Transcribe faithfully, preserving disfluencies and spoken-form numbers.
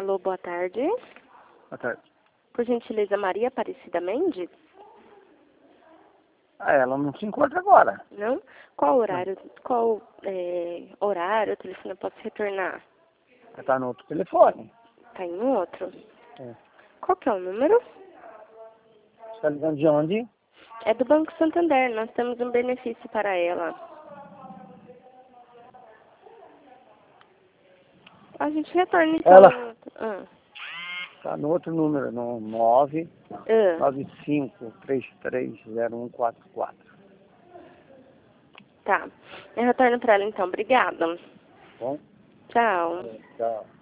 Alô, boa tarde. Boa tarde. Por gentileza, Maria Aparecida Mendes? Ah, ela não se encontra agora. Não? Qual horário, qual é, horário, o telefone eu posso retornar? Ela está no outro telefone. Tá em outro? É. Qual que é o número? Você está ligando de onde? É do Banco Santander, nós temos um benefício para ela. A gente retorna então. Ela no outro. Ah. está no outro número, no nove Ah. nove cinco três três zero um quatro quatro. Tá. Eu retorno para ela então. Obrigada. Bom? Tchau. Tchau.